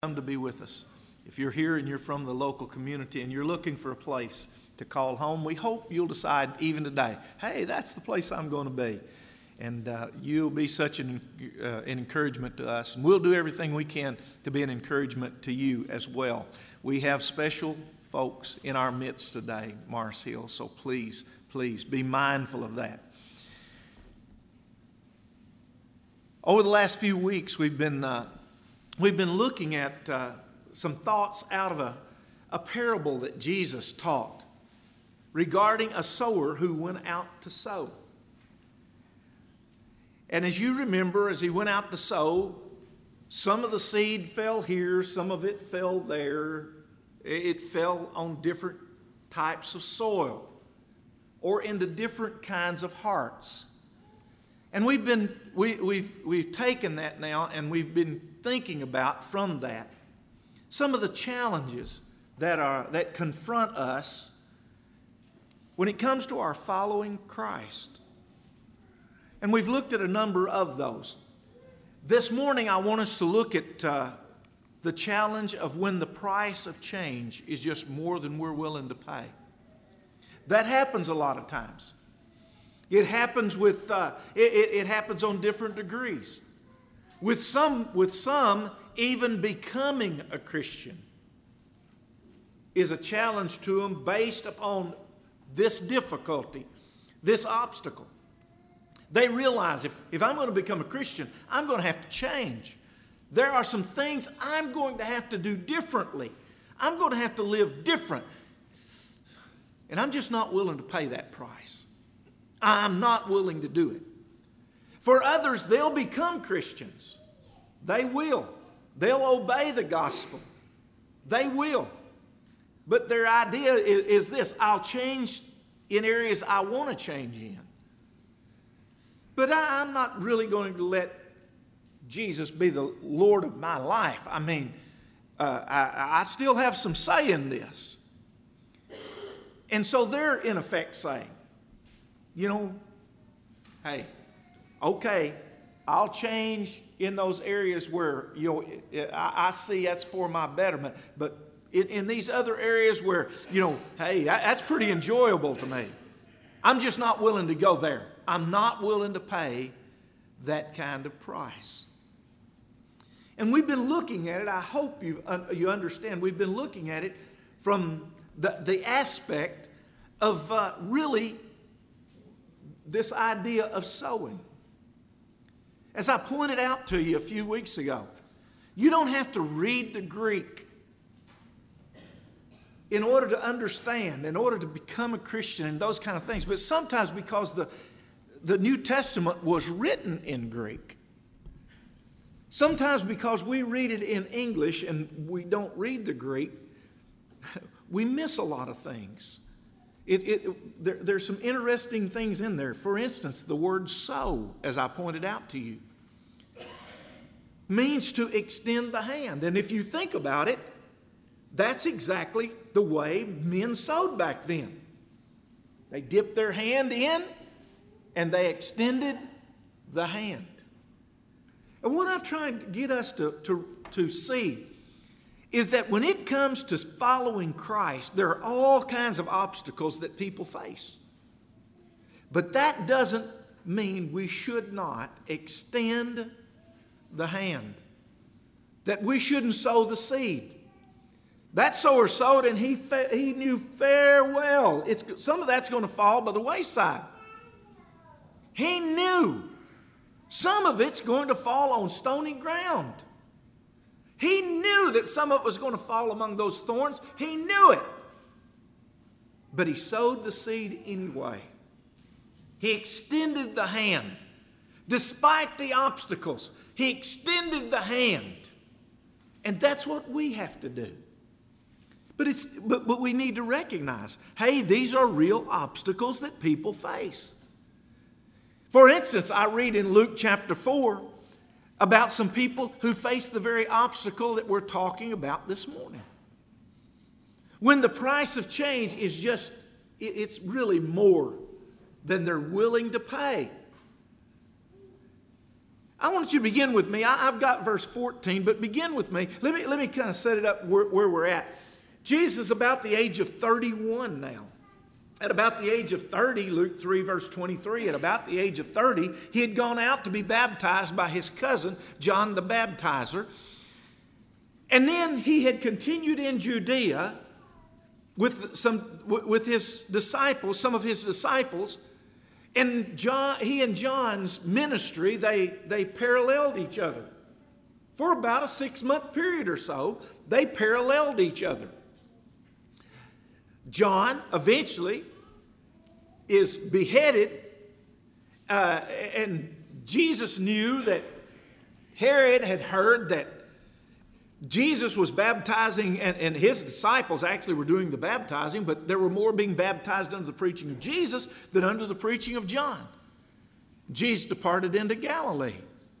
Come to be with us. If you're here and you're from the local community and you're looking for a place to call home, we hope you'll decide even today, hey, that's the place I'm going to be. And you'll be such an encouragement to us. And we'll do everything we can to be an encouragement to you as well. We have special folks in our midst today, Mars Hill, so please be mindful of that. Over the last few weeks, we've been looking at some thoughts out of a parable that Jesus taught regarding a sower who went out to sow. And as you remember, as he went out to sow, some of the seed fell here, some of it fell there. It fell on different types of soil or into different kinds of hearts. And we've taken that now and we've been thinking about from that some of the challenges that confront us when it comes to our following Christ. And we've looked at a number of those. This morning I want us to look at the challenge of when the price of change is just more than we're willing to pay. That happens a lot of times. It happens it happens on different degrees. With some, even becoming a Christian is a challenge to them based upon this difficulty, this obstacle. They realize if I'm going to become a Christian, I'm going to have to change. There are some things I'm going to have to do differently. I'm going to have to live different. And I'm just not willing to pay that price. I'm not willing to do it. For others, they'll become Christians. They will. They'll obey the gospel. They will. But their idea is this: I'll change in areas I want to change in. But I'm not really going to let Jesus be the Lord of my life. I mean, I still have some say in this. And so they're in effect saying, hey, okay, I'll change in those areas where, I see that's for my betterment. But in these other areas where, hey, that's pretty enjoyable to me. I'm just not willing to go there. I'm not willing to pay that kind of price. And we've been looking at it. I hope you understand. We've been looking at it from the aspect of really this idea of sowing. As I pointed out to you a few weeks ago, you don't have to read the Greek in order to understand, in order to become a Christian and those kind of things. But sometimes because the New Testament was written in Greek, sometimes because we read it in English and we don't read the Greek, we miss a lot of things. There's some interesting things in there. For instance, the word sow, as I pointed out to you, means to extend the hand. And if you think about it, that's exactly the way men sowed back then. They dipped their hand in and they extended the hand. And what I've tried to get us to see is that when it comes to following Christ, there are all kinds of obstacles that people face. But that doesn't mean we should not extend the hand, that we shouldn't sow the seed. That sower sowed and he knew fair well some of that's going to fall by the wayside. He knew some of it's going to fall on stony ground. He knew that some of it was going to fall among those thorns. He knew it. But he sowed the seed anyway. He extended the hand. Despite the obstacles, he extended the hand. And that's what we have to do. But we need to recognize, hey, these are real obstacles that people face. For instance, I read in Luke chapter 4 about some people who face the very obstacle that we're talking about this morning. When the price of change is just, it's really more than they're willing to pay. I want you to begin with me. I've got verse 14, but begin with me. Let me kind of set it up where we're at. Jesus is about the age of 31 now. At about the age of 30, Luke 3, verse 23, at about the age of 30, he had gone out to be baptized by his cousin, John the Baptizer. And then he had continued in Judea with his disciples, some of his disciples. And he and John's ministry, they paralleled each other. For about a 6-month period or so, they paralleled each other. John eventually is beheaded, and Jesus knew that Herod had heard that Jesus was baptizing, and his disciples actually were doing the baptizing, but there were more being baptized under the preaching of Jesus than under the preaching of John. Jesus departed into Galilee.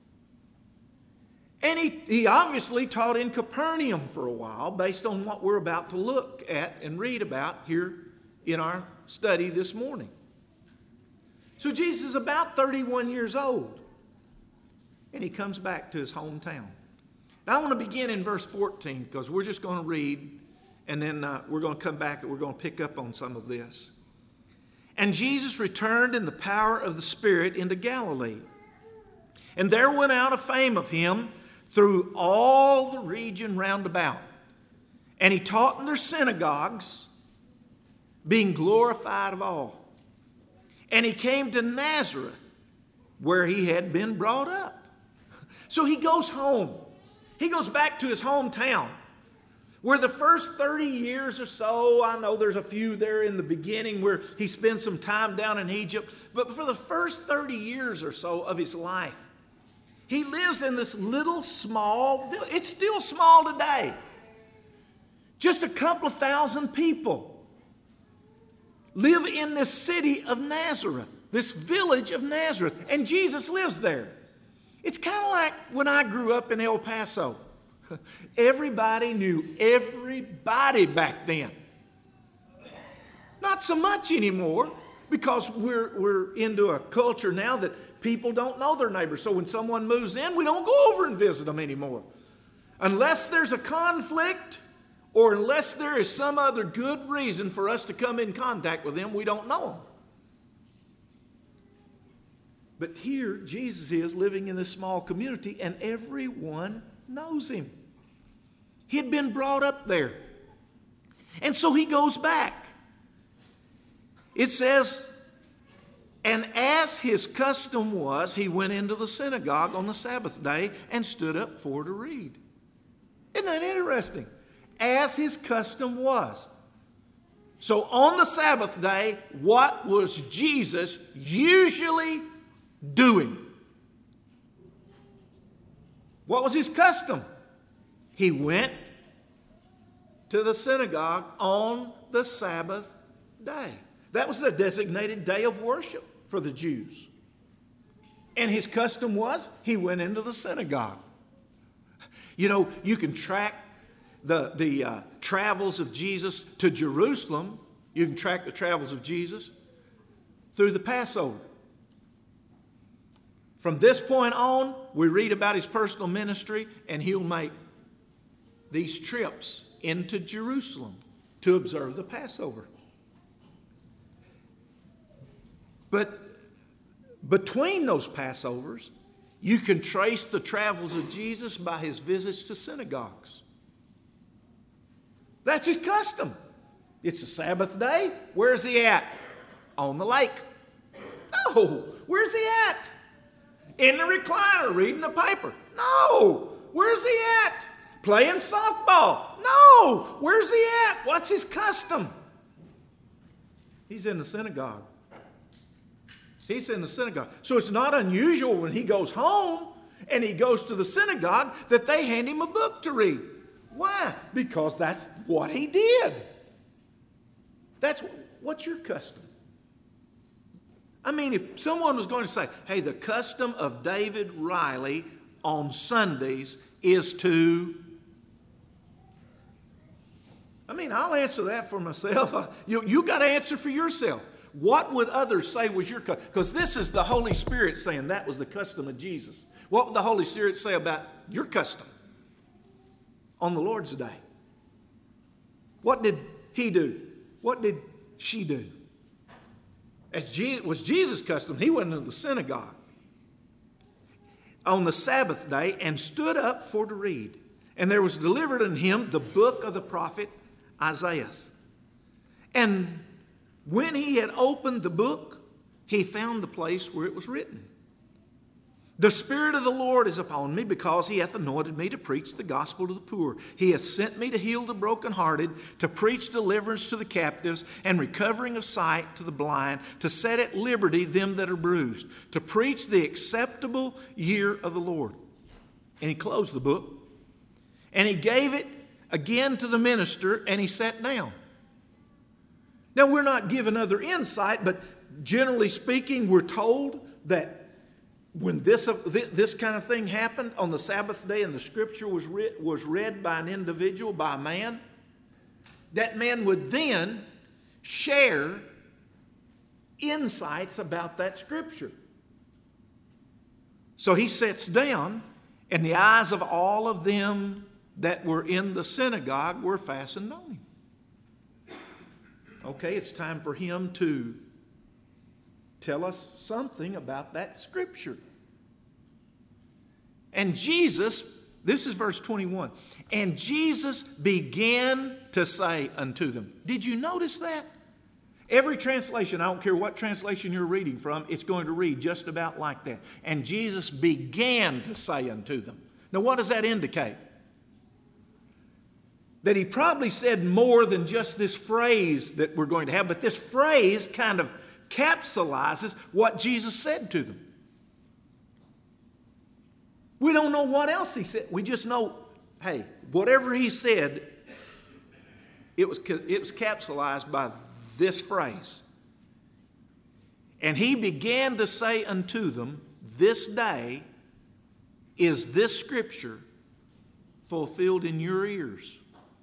And he obviously taught in Capernaum for a while, based on what we're about to look at and read about here in our study this morning. So Jesus is about 31 years old, and he comes back to his hometown. Now I want to begin in verse 14, because we're just going to read, and then we're going to come back and we're going to pick up on some of this. And Jesus returned in the power of the Spirit into Galilee. And there went out a fame of him through all the region round about. And he taught in their synagogues, being glorified of all. And he came to Nazareth, where he had been brought up. So he goes home. He goes back to his hometown, where the first 30 years or so, I know there's a few there in the beginning where he spends some time down in Egypt, but for the first 30 years or so of his life, he lives in this little small village. It's still small today. Just a couple of thousand people live in this city of Nazareth, this village of Nazareth, and Jesus lives there. It's kind of like when I grew up in El Paso. Everybody knew everybody back then. Not so much anymore, because we're into a culture now that people don't know their neighbors. So when someone moves in, we don't go over and visit them anymore. Unless there's a conflict, or unless there is some other good reason for us to come in contact with them, we don't know them. But here, Jesus is living in this small community, and everyone knows him. He had been brought up there. And so he goes back. It says, and as his custom was, he went into the synagogue on the Sabbath day and stood up for to read. Isn't that interesting? As his custom was. So on the Sabbath day, what was Jesus usually doing? What was his custom? He went to the synagogue on the Sabbath day. That was the designated day of worship for the Jews. And his custom was he went into the synagogue. You know, you can track the travels of Jesus to Jerusalem. You can track the travels of Jesus through the Passover. From this point on, we read about his personal ministry, and he'll make these trips into Jerusalem to observe the Passover. But between those Passovers, you can trace the travels of Jesus by his visits to synagogues. That's his custom. It's a Sabbath day. Where's he at? On the lake. No. Where's he at? In the recliner, reading the paper. No. Where's he at? Playing softball. No. Where's he at? What's his custom? He's in the synagogue. He's in the synagogue. So it's not unusual when he goes home and he goes to the synagogue that they hand him a book to read. Why? Because that's what he did. What's your custom? I mean, if someone was going to say, hey, the custom of David Riley on Sundays is to... I mean, I'll answer that for myself. You got to answer for yourself. What would others say was your custom? Because this is the Holy Spirit saying that was the custom of Jesus. What would the Holy Spirit say about your custom on the Lord's Day? What did he do? What did she do? As was Jesus' custom, he went into the synagogue on the Sabbath day and stood up for to read. And there was delivered unto him the book of the prophet Isaiah. And when he had opened the book, he found the place where it was written, the Spirit of the Lord is upon me, because he hath anointed me to preach the gospel to the poor. He hath sent me to heal the brokenhearted, to preach deliverance to the captives, and recovering of sight to the blind, to set at liberty them that are bruised, to preach the acceptable year of the Lord. And he closed the book, and he gave it again to the minister, and he sat down. Now, we're not given other insight, but generally speaking, we're told that when this kind of thing happened on the Sabbath day and the scripture was read by an individual, by a man, that man would then share insights about that scripture. So he sits down, and the eyes of all of them that were in the synagogue were fastened on him. Okay, it's time for him to tell us something about that scripture. And Jesus, this is verse 21, and Jesus began to say unto them. Did you notice that? Every translation, I don't care what translation you're reading from, it's going to read just about like that. And Jesus began to say unto them. Now, what does that indicate? That he probably said more than just this phrase that we're going to have, but this phrase kind of capsulizes what Jesus said to them. We don't know what else he said. We just know, hey, whatever he said, it was capsulized by this phrase. And he began to say unto them, this day is this scripture fulfilled in your ears.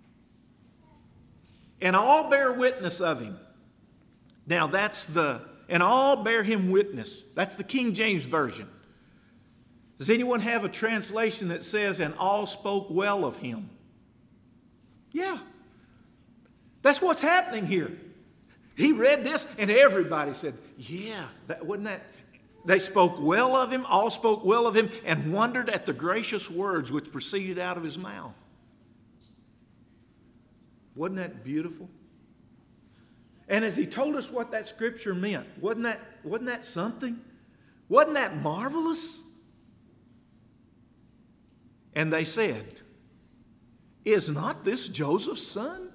And all bear witness of him. Now and all bear him witness. That's the King James Version. Does anyone have a translation that says, and all spoke well of him? Yeah. That's what's happening here. He read this and everybody said, yeah, they spoke well of him, all spoke well of him, and wondered at the gracious words which proceeded out of his mouth. Wasn't that beautiful? And as he told us what that scripture meant, wasn't that something? Wasn't that marvelous? And they said, is not this Joseph's son?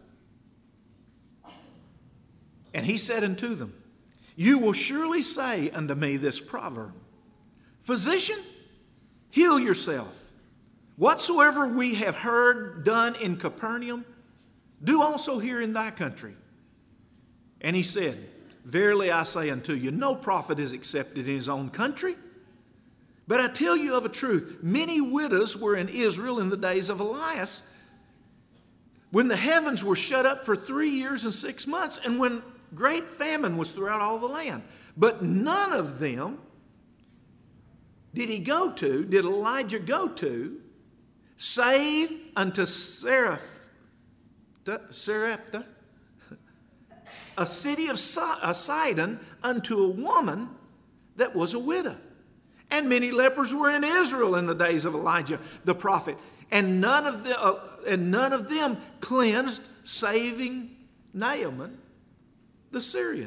And he said unto them, you will surely say unto me this proverb, Physician, heal yourself. Whatsoever we have heard done in Capernaum, do also here in thy country. And he said, verily I say unto you, no prophet is accepted in his own country. But I tell you of a truth, many widows were in Israel in the days of Elias, when the heavens were shut up for 3 years and 6 months, and when great famine was throughout all the land. But none of them did Elijah go to, save unto Sarepta, a city of Sidon, unto a woman that was a widow. And many lepers were in Israel in the days of Elijah the prophet, and none of them cleansed, saving Naaman the Syrian.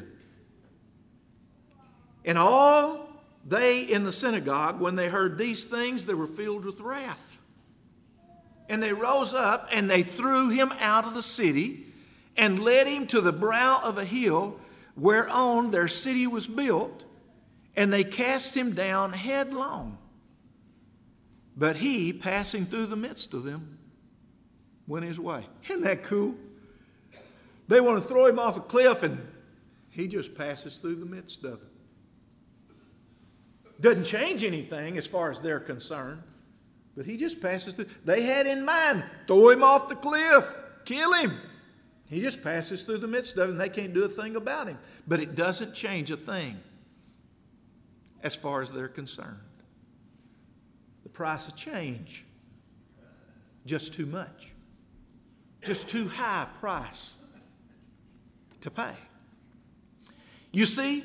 And all they in the synagogue, when they heard these things, they were filled with wrath. And they rose up and they threw him out of the city and led him to the brow of a hill whereon their city was built, and they cast him down headlong. But he, passing through the midst of them, went his way. Isn't that cool? They want to throw him off a cliff, and he just passes through the midst of it. Doesn't change anything as far as they're concerned, but he just passes through. They had in mind, throw him off the cliff, kill him. He just passes through the midst of it, and they can't do a thing about him. But it doesn't change a thing as far as they're concerned. price of change. Just too much. Just too high a price to pay. You see,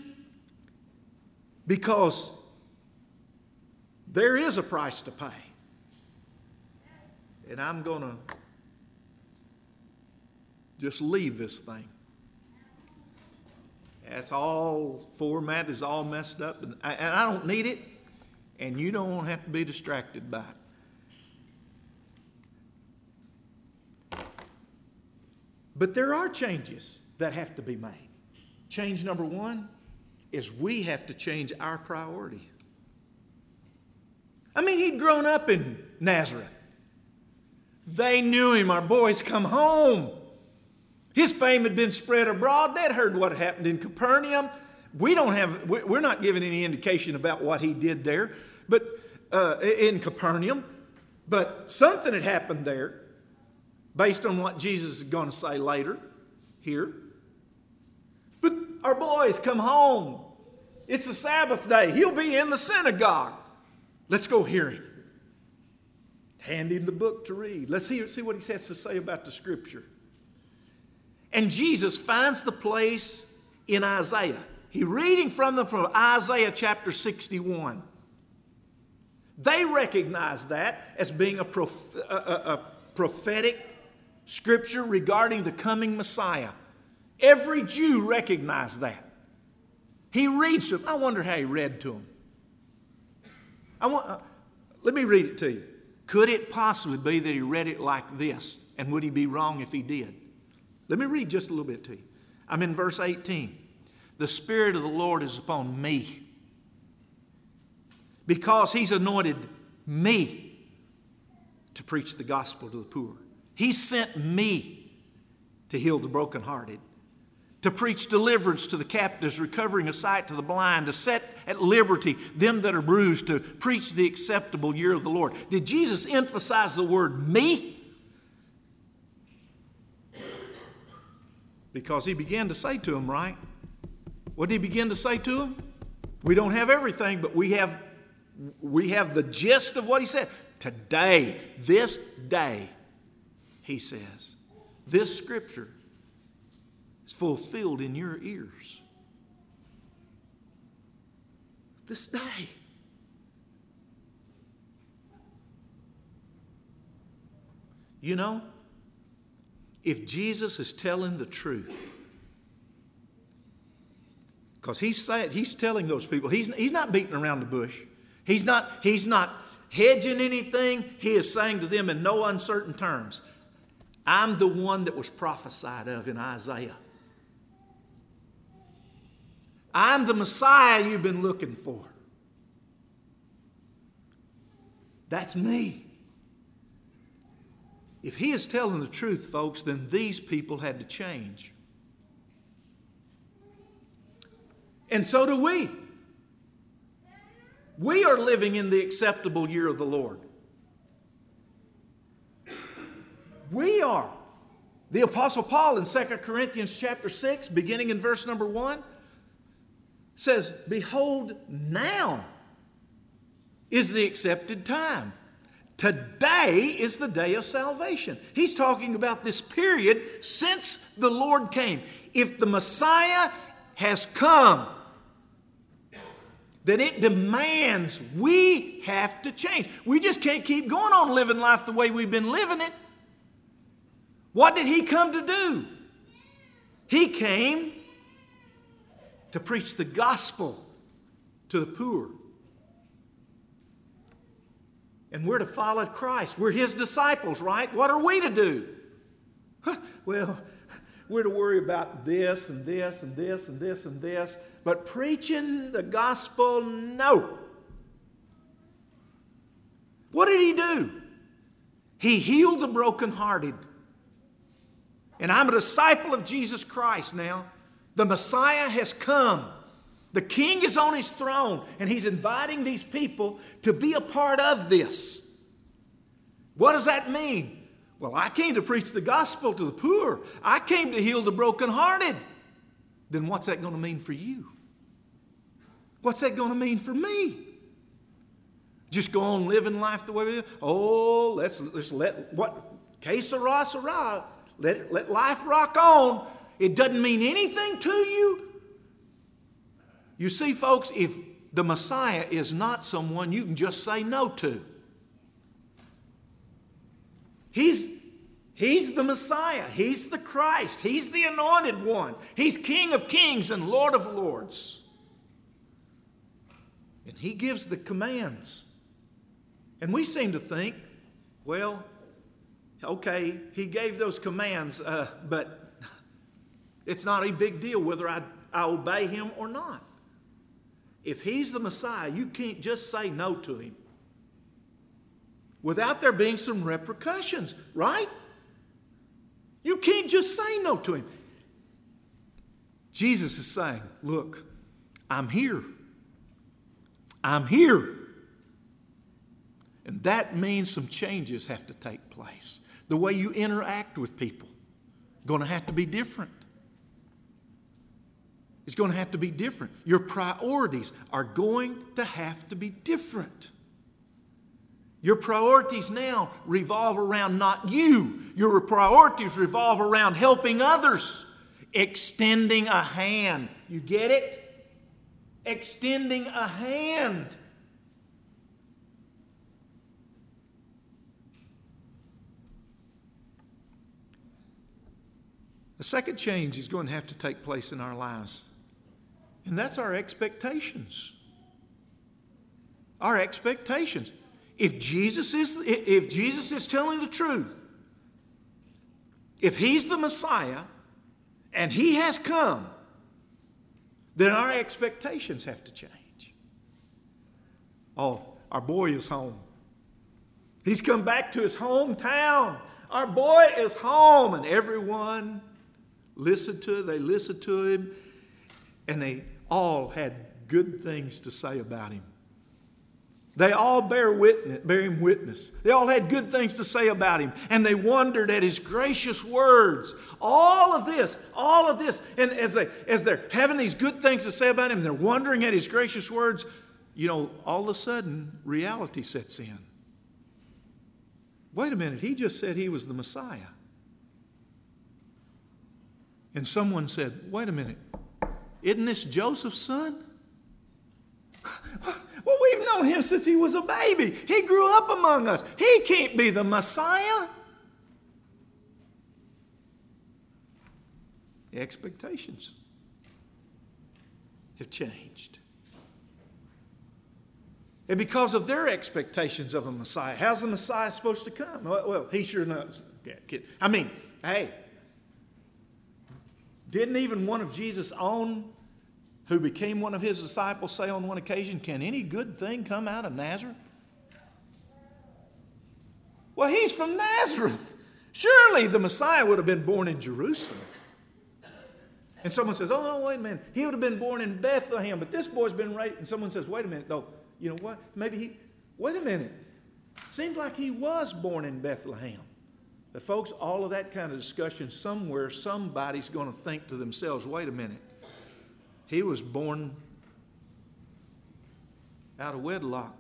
because there is a price to pay. And I'm going to just leave this thing. That's all, format is all messed up, and I don't need it, and you don't have to be distracted by it. But there are changes that have to be made. Change number one is we have to change our priority. I mean, he'd grown up in Nazareth. They knew him. Our boys come home. His fame had been spread abroad. They'd heard what had happened in Capernaum. We're not given any indication about what he did there, but in Capernaum. But something had happened there based on what Jesus is going to say later here. But our boys come home. It's a Sabbath day. He'll be in the synagogue. Let's go hear him. Hand him the book to read. Let's see what he has to say about the Scripture. And Jesus finds the place in Isaiah. He's reading from them from Isaiah chapter 61. They recognize that as being a prophetic scripture regarding the coming Messiah. Every Jew recognized that. He reads to them. I wonder how he read to them. Let me read it to you. Could it possibly be that he read it like this? And would he be wrong if he did? Let me read just a little bit to you. I'm in verse 18. The Spirit of the Lord is upon me, because he's anointed me to preach the gospel to the poor. He sent me to heal the brokenhearted, to preach deliverance to the captives, recovering of sight to the blind, to set at liberty them that are bruised, to preach the acceptable year of the Lord. Did Jesus emphasize the word me? Because he began to say to them, right? What did he begin to say to them? We don't have everything, but we have the gist of what he said. Today, this day, he says, this scripture is fulfilled in your ears. This day. You know, if Jesus is telling the truth, because he's telling those people, he's not beating around the bush. He's not hedging anything. He is saying to them in no uncertain terms, I'm the one that was prophesied of in Isaiah. I'm the Messiah you've been looking for. That's me. If he is telling the truth, folks, then these people had to change. And so do we. We are living in the acceptable year of the Lord. We are. The Apostle Paul in 2 Corinthians chapter 6, beginning in verse number 1, says, behold, now is the accepted time. Today is the day of salvation. He's talking about this period since the Lord came. If the Messiah has come, then it demands we have to change. We just can't keep going on living life the way we've been living it. What did he come to do? He came to preach the gospel to the poor. And we're to follow Christ. We're his disciples, right? What are we to do? Well, we're to worry about this and this and this and this and this. But preaching the gospel, no. What did he do? He healed the brokenhearted. And I'm a disciple of Jesus Christ now. The Messiah has come. The King is on his throne, and he's inviting these people to be a part of this. What does that mean? Well, I came to preach the gospel to the poor. I came to heal the brokenhearted. Then what's that going to mean for you? What's that going to mean for me? Just go on living life the way we do? Oh, let's let what que sera, sera. Let life rock on. It doesn't mean anything to you. You see, folks, if the Messiah is not someone you can just say no to. He's the Messiah. He's the Christ. He's the anointed one. He's King of kings and Lord of lords. And He gives the commands. And we seem to think, well, okay, He gave those commands, but it's not a big deal whether I obey Him or not. If He's the Messiah, you can't just say no to Him without there being some repercussions, right? You can't just say no to Him. Jesus is saying, look, I'm here. I'm here. And that means some changes have to take place. The way you interact with people is going to have to be different. It's going to have to be different. Your priorities are going to have to be different. Your priorities now revolve around not you. Your priorities revolve around helping others. Extending a hand. You get it? Extending a hand. The second change is going to have to take place in our lives. And that's our expectations. Our expectations. If Jesus is telling the truth, if He's the Messiah and He has come, then our expectations have to change. Oh, our boy is home. He's come back to his hometown. Our boy is home. And everyone listened to him. They listened to him. And they all had good things to say about him. They all bear him witness. They all had good things to say about him. And they wondered at his gracious words. All of this. And as they're having these good things to say about him, they're wondering at his gracious words, all of a sudden, reality sets in. Wait a minute, he just said he was the Messiah. And someone said, wait a minute, isn't this Joseph's son? Well, we've known him since he was a baby. He grew up among us. He can't be the Messiah. The expectations have changed. And because of their expectations of a Messiah, how's the Messiah supposed to come? Well, he sure knows. I mean, hey, didn't even one of Jesus' own, who became one of his disciples, say on one occasion, can any good thing come out of Nazareth? Well, he's from Nazareth. Surely the Messiah would have been born in Jerusalem. And someone says, oh, no, wait a minute. He would have been born in Bethlehem, but this boy's been raised. And someone says, wait a minute, though. You know what? Wait a minute. Seems like he was born in Bethlehem. But folks, all of that kind of discussion, somewhere, somebody's going to think to themselves, wait a minute. He was born out of wedlock.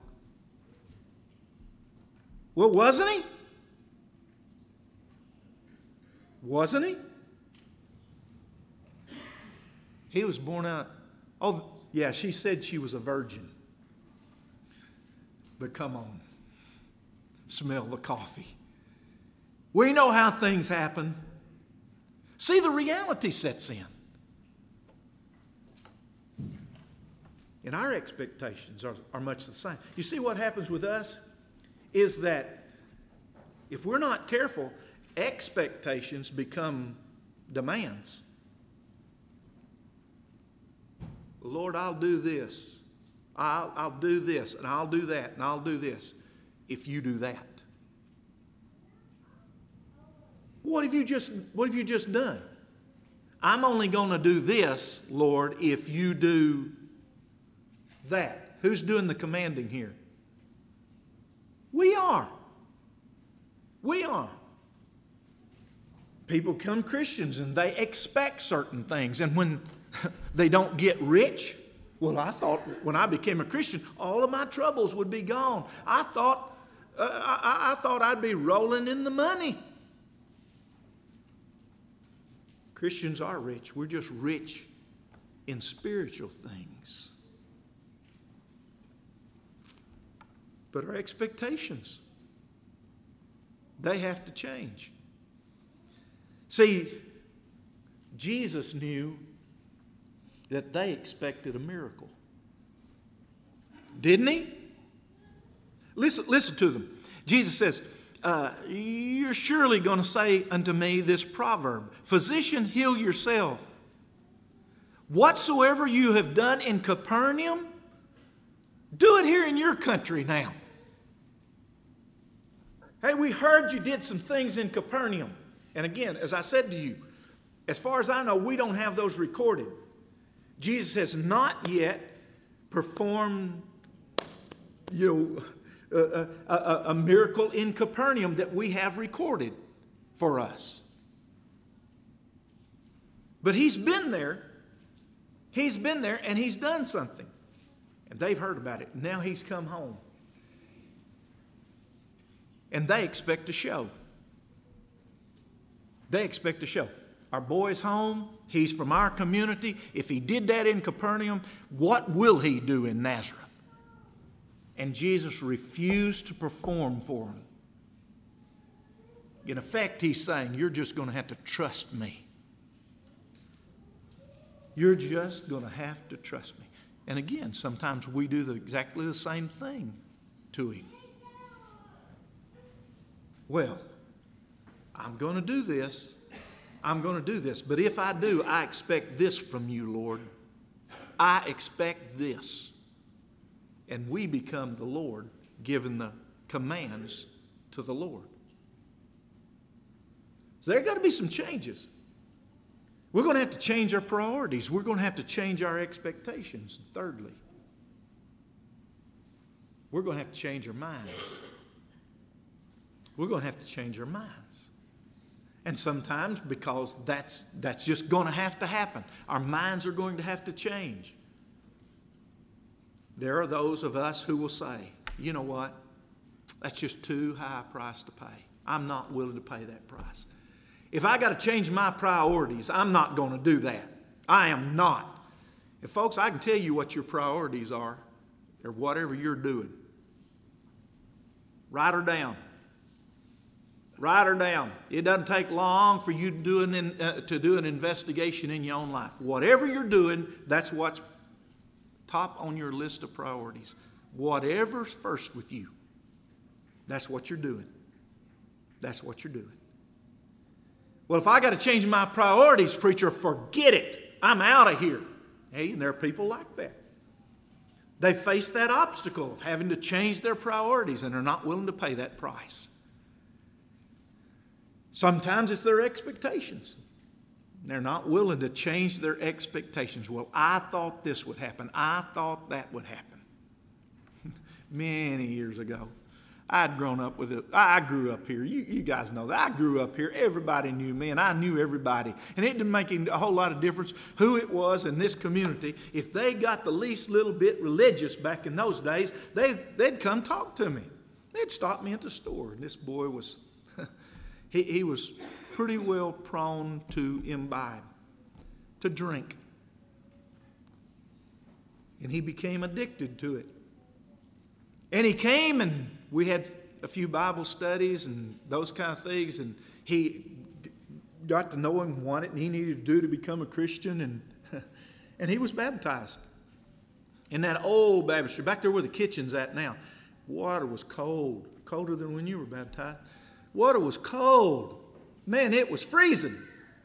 Well, wasn't he? Wasn't he? He was born out. Oh, yeah, she said she was a virgin. But come on. Smell the coffee. We know how things happen. See, the reality sets in. And our expectations are much the same. You see what happens with us is that if we're not careful, expectations become demands. Lord, I'll do this. I'll do this, and I'll do that, and I'll do this if you do that. What have you just done? I'm only going to do this, Lord, if you do that. Who's doing the commanding here? We are. We are. People become Christians and they expect certain things. And when they don't get rich, Well, I thought when I became a Christian, all of my troubles would be gone. I thought I'd be rolling in the money. Christians are rich. We're just rich in spiritual things. But our expectations, they have to change. See, Jesus knew that they expected a miracle. Didn't he? Listen to them. Jesus says, you're surely going to say unto me this proverb, Physician, heal yourself. Whatsoever you have done in Capernaum, do it here in your country now. Hey, we heard you did some things in Capernaum. And again, as I said to you, as far as I know, we don't have those recorded. Jesus has not yet performed, a miracle in Capernaum that we have recorded for us. But he's been there. He's been there and he's done something. And they've heard about it. Now he's come home. And they expect a show. They expect a show. Our boy's home. He's from our community. If he did that in Capernaum, what will he do in Nazareth? And Jesus refused to perform for him. In effect, he's saying, you're just going to have to trust me. You're just going to have to trust me. And again, sometimes we do exactly the same thing to him. Well, I'm going to do this. I'm going to do this. But if I do, I expect this from you, Lord. I expect this. And we become the Lord, giving the commands to the Lord. So there got to be some changes. We're going to have to change our priorities. We're going to have to change our expectations. Thirdly, we're going to have to change our minds. We're going to have to change our minds. And sometimes, because that's just going to have to happen, our minds are going to have to change. There are those of us who will say, you know what, that's just too high a price to pay. I'm not willing to pay that price. If I got to change my priorities, I'm not going to do that. I am not. And folks, I can tell you what your priorities are, or whatever you're doing. Write her down. Write her down. It doesn't take long for you to do an investigation in your own life. Whatever you're doing, that's what's top on your list of priorities. Whatever's first with you, that's what you're doing. That's what you're doing. Well, if I got to change my priorities, preacher, forget it. I'm out of here. Hey, and there are people like that. They face that obstacle of having to change their priorities, and they're not willing to pay that price. Sometimes it's their expectations. They're not willing to change their expectations. Well, I thought this would happen. I thought that would happen. Many years ago, I'd grown up with it. I grew up here. You guys know that. I grew up here. Everybody knew me, and I knew everybody. And it didn't make a whole lot of difference who it was in this community. If they got the least little bit religious back in those days, they'd come talk to me. They'd stop me at the store. And this boy was, he was pretty well prone to imbibe, to drink. And he became addicted to it. And he came and we had a few Bible studies and those kind of things, and he got to know him, what he needed to do to become a Christian, and he was baptized. In that old baptistry, back there where the kitchen's at now, water was cold, colder than when you were baptized. Water was cold. Man, it was freezing.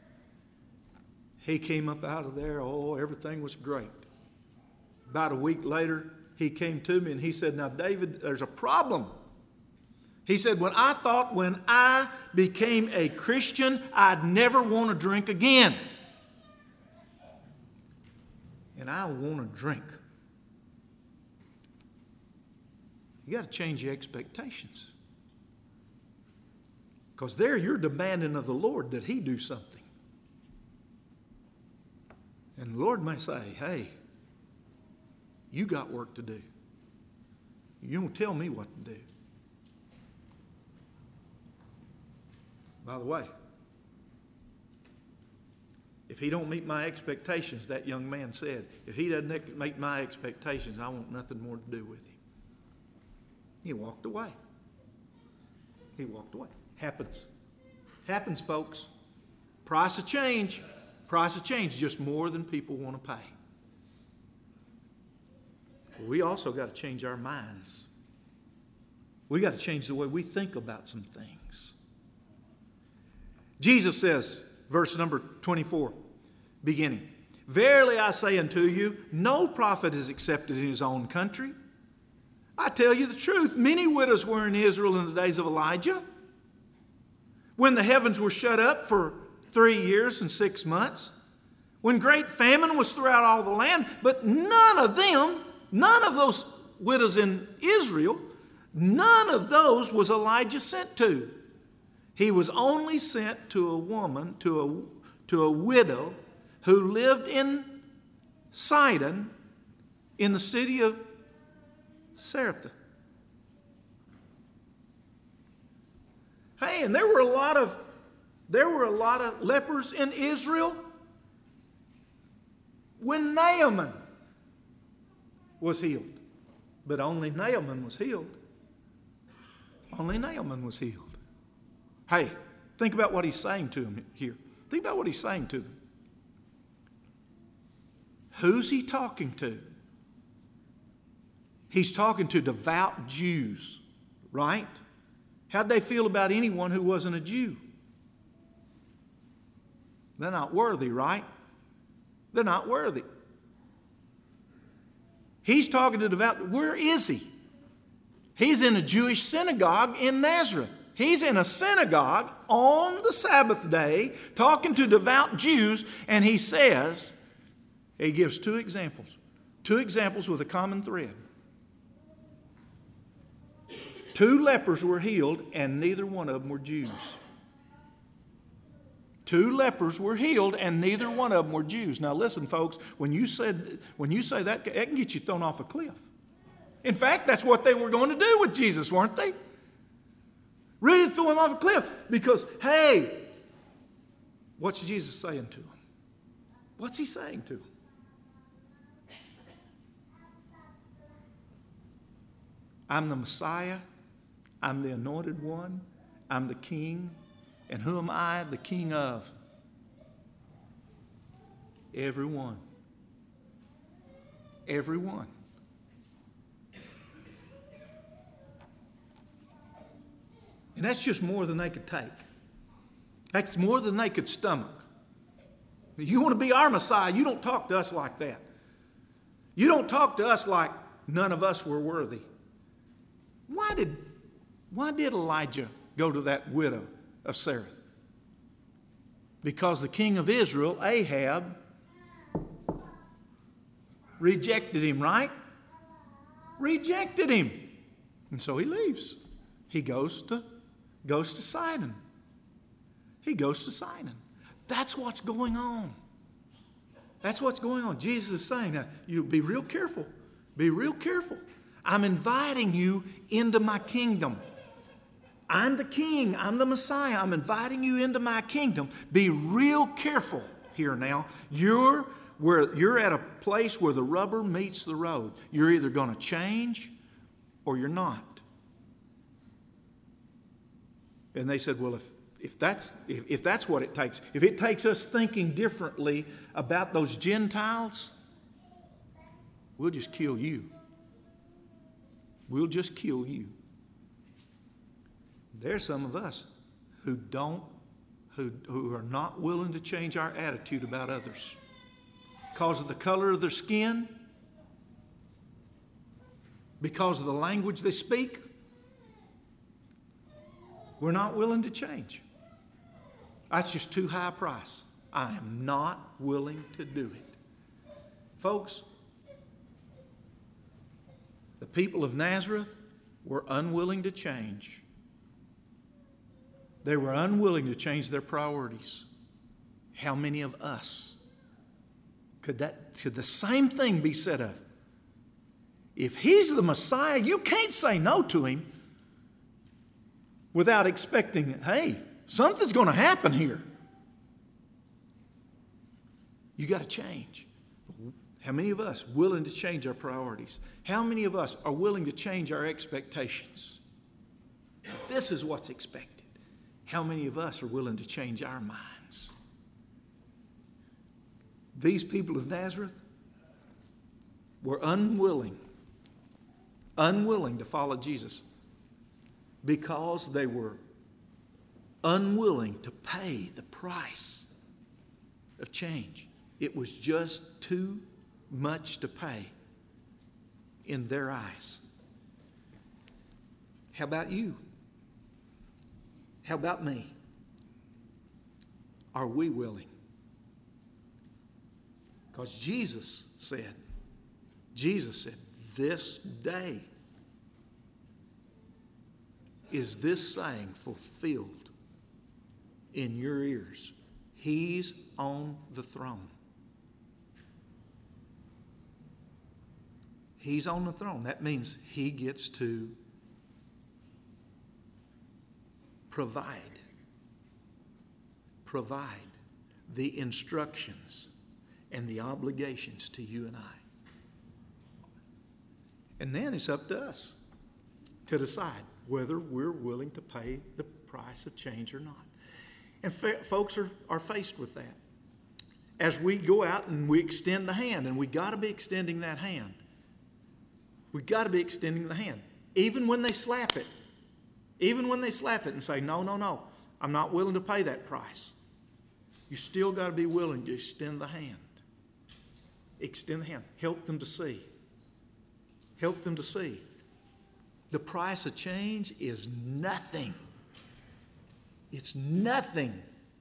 He came up out of there, everything was great. About a week later, he came to me and he said, now, David, there's a problem. He said, when I became a Christian, I'd never want to drink again. And I want to drink. You got to change your expectations. Because there you're demanding of the Lord that he do something. And the Lord may say, hey, You got work to do. You don't tell me what to do. By the way, if he don't meet my expectations, that young man said, if he doesn't meet my expectations, I want nothing more to do with him. He walked away. He walked away. Happens. Happens, folks. Price of change. Price of change, just more than people want to pay. We also got to change our minds. We got to change the way we think about some things. Jesus says, verse number 24, beginning, "Verily I say unto you, no prophet is accepted in his own country. I tell you the truth, many widows were in Israel in the days of Elijah, when the heavens were shut up for 3 years and 6 months, when great famine was throughout all the land, but none of those widows in Israel, none of those was Elijah sent to. He was only sent to a woman, to a widow who lived in Sidon in the city of Sarepta." Hey, and there were a lot of lepers in Israel when Naaman was healed. But only Naaman was healed. Only Naaman was healed. Hey, think about what he's saying to them here. Think about what he's saying to them. Who's he talking to? He's talking to devout Jews, right? How'd they feel about anyone who wasn't a Jew? They're not worthy, right? They're not worthy. He's talking to devout. Where is he? He's in a Jewish synagogue in Nazareth. He's in a synagogue on the Sabbath day talking to devout Jews, and he says, he gives two examples with a common thread. 2 lepers were healed, and neither one of them were Jews. 2 lepers were healed, and neither one of them were Jews. Now listen, folks, when you say that can get you thrown off a cliff. In fact, that's what they were going to do with Jesus, weren't they? Ready to throw him off a cliff because, hey, what's Jesus saying to them? What's he saying to them? I'm the Messiah. I'm the anointed one. I'm the king. And who am I the king of? Everyone. Everyone. And that's just more than they could take. That's more than they could stomach. You want to be our Messiah, you don't talk to us like that. You don't talk to us like none of us were worthy. Why did Elijah go to that widow of Sarepta? Because the king of Israel, Ahab, rejected him, right? Rejected him. And so he leaves. He goes to Sidon. He goes to Sidon. That's what's going on. That's what's going on. Jesus is saying, now, you be real careful. Be real careful. I'm inviting you into my kingdom. I'm the king. I'm the Messiah. I'm inviting you into my kingdom. Be real careful here now. You're at a place where the rubber meets the road. You're either going to change or you're not. And they said, well, if that's what it takes, if it takes us thinking differently about those Gentiles, we'll just kill you. We'll just kill you. There's some of us who are not willing to change our attitude about others because of the color of their skin, because of the language they speak. We're not willing to change. That's just too high a price. I am not willing to do it. Folks, the people of Nazareth were unwilling to change. They were unwilling to change their priorities. How many of us could the same thing be said of? If He's the Messiah, you can't say no to Him without expecting, hey, something's going to happen here. You got to change. How many of us are willing to change our priorities? How many of us are willing to change our expectations? This is what's expected. How many of us are willing to change our minds? These people of Nazareth were unwilling to follow Jesus because they were unwilling to pay the price of change. It was just too much to pay in their eyes. How about you? How about me? Are we willing? Because Jesus said, this day is this saying fulfilled in your ears. He's on the throne. He's on the throne. That means He gets to provide the instructions and the obligations to you and I. And then it's up to us to decide whether we're willing to pay the price of change or not. And folks are faced with that. As we go out and we extend the hand, and we got to be extending that hand. We got to be extending the hand. Even when they slap it. Even when they slap it and say, no, I'm not willing to pay that price. You still got to be willing to extend the hand. Extend the hand. Help them to see. Help them to see. The price of change is nothing. It's nothing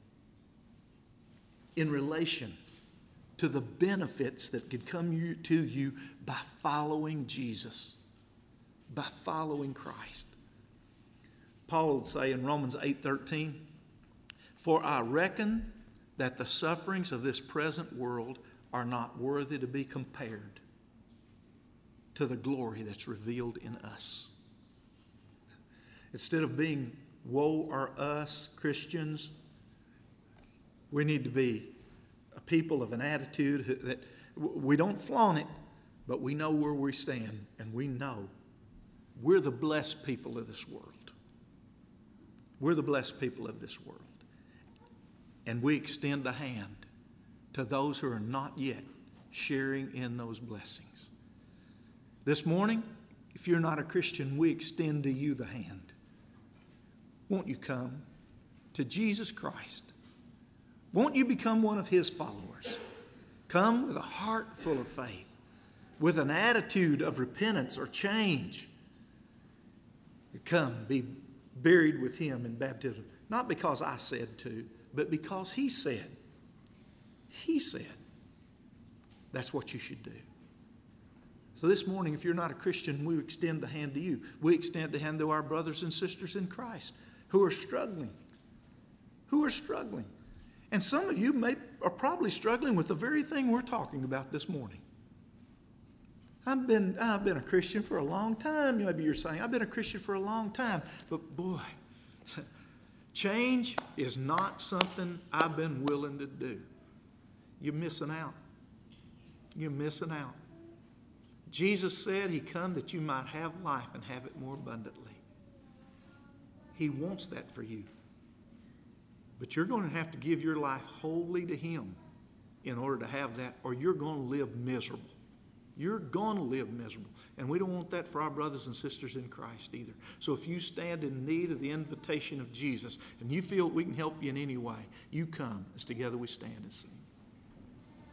in relation to the benefits that could come to you by following Jesus, by following Christ. Paul would say in Romans 8:13, "For I reckon that the sufferings of this present world are not worthy to be compared to the glory that's revealed in us." Instead of being woe are us Christians, we need to be a people of an attitude that we don't flaunt it, but we know where we stand, and we know we're the blessed people of this world. We're the blessed people of this world. And we extend a hand to those who are not yet sharing in those blessings. This morning, if you're not a Christian, we extend to you the hand. Won't you come to Jesus Christ? Won't you become one of His followers? Come with a heart full of faith, with an attitude of repentance or change. Come, be buried with Him in baptism. Not because I said to, but because He said. He said that's what you should do. So this morning, if you're not a Christian, we extend the hand to you. We extend the hand to our brothers and sisters in Christ who are struggling. And some of you are probably struggling with the very thing we're talking about this morning. I've been a Christian for a long time. Maybe you're saying, I've been a Christian for a long time. But boy, change is not something I've been willing to do. You're missing out. You're missing out. Jesus said He come that you might have life and have it more abundantly. He wants that for you. But you're going to have to give your life wholly to Him in order to have that, or you're going to live miserable. You're going to live miserable. And we don't want that for our brothers and sisters in Christ either. So if you stand in need of the invitation of Jesus and you feel we can help you in any way, you come as together we stand and sing.